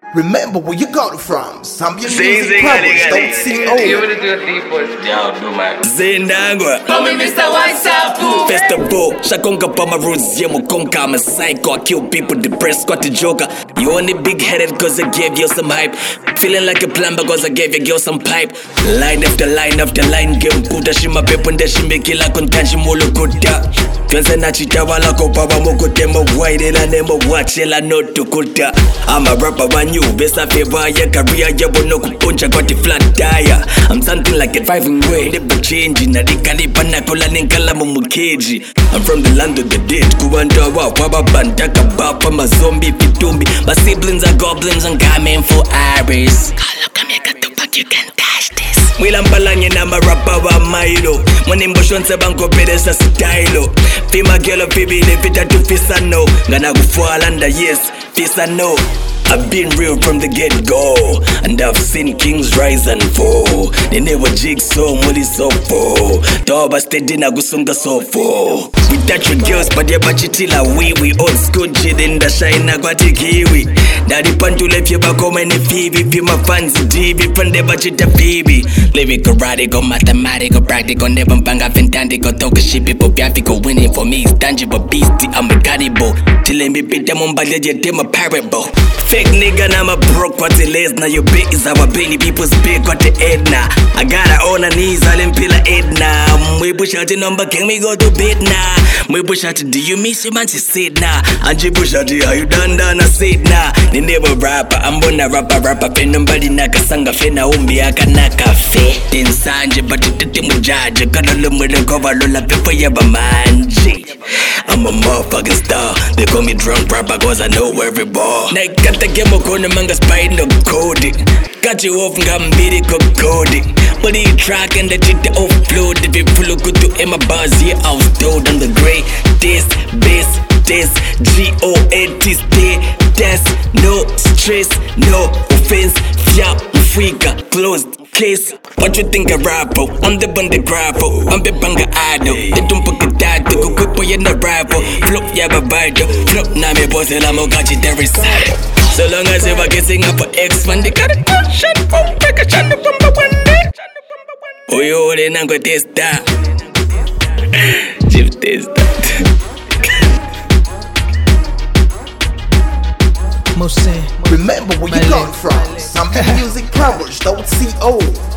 Remember where you got it from. Some music Zing, published, don't sing over. You wanna do a deep voice? Yeah, I'll do mine. Zindangwa Call me Mr. WhatsApp. Festival Shakonga pa my roots yeah mukonka I'm a psycho I kill people depressed got the joker. You only big headed cause I gave you some hype. Feeling like a plumber cause I gave your girl some pipe. Line after line after line game kuta shima pepo ndeshimekila konkanshi molo kuta. Kwenze na chitawala kopawa mokotemo waidela nemo wachela no tukuta. I'm a rapper when you best I favor your career you bono kupuncha got the flat tire. I'm something like a driving way never changing na dikalipa na kola ninkala mumukeji. I'm from the land of the dead kuwanda wa waba bandaka bapa my zombie pitumbi. My siblings are goblins and coming for Iris. You can dash this. Mwilambalanye na marapa wa mailo. Mwenimbo shonse banko pedesa stylo. Fima gelo fibi lefita tu fisano. Gana kufuala nda yes, fisano. I've been real from the get-go. And I've seen kings rise and fall. They never jigsaw, muli sofo. Toba steady na gusunga sofo. We touch your girls, but yeah, bachitila we old school chillin' da shine na kwati kiwi. Daddy pantule fiba koma ni fibi. Fima fancy divi, fande bachita fibi. Lyrical, radical, mathematical, practical. Never banga fantantical, talk shit, people graphical. Winning for me is tangible, beastie, I'm a cannibal. Chillin' me pita mumbalia jetem a parable. Fake nigga, now I'm broke, what it is. Now your bit is our baby, people's big, what the Edna. I gotta own her knees, I'll impila Edna. We push out the number, can we go to bed now? We push out, do you miss your man? She said nah. And she push out, how you done, I said nah. They never rapper, I'm gonna rapper. Pen nobody naka sanga fena umbi akana cafe. Then sanje, but it didn't mujaja. Kana lumura cover lula people yaba manji. I'm a motherfucking star. They call me drunk rapper cause I know every ball. Kata kemo kone manga spy no code. Cut you off ngambiri ko code. Body track and the shit offload. If you pull up to Emma bars, yeah, I was told on the great this, GOAT stay, test, no stress, no offense, fia, freaka, closed case. What you think a rapper? I'm the bande grapple, I'm the banga idol. They don't put a dad to go quick boy in the rival. Flop yaba bido, flop na me boss and I'm got you there inside. So long as ever getting up for X when they got a good shot from take a shot from the window. Oh, you only not go test that. Chief test that. Remember where you got it from. Some music published, don't see old.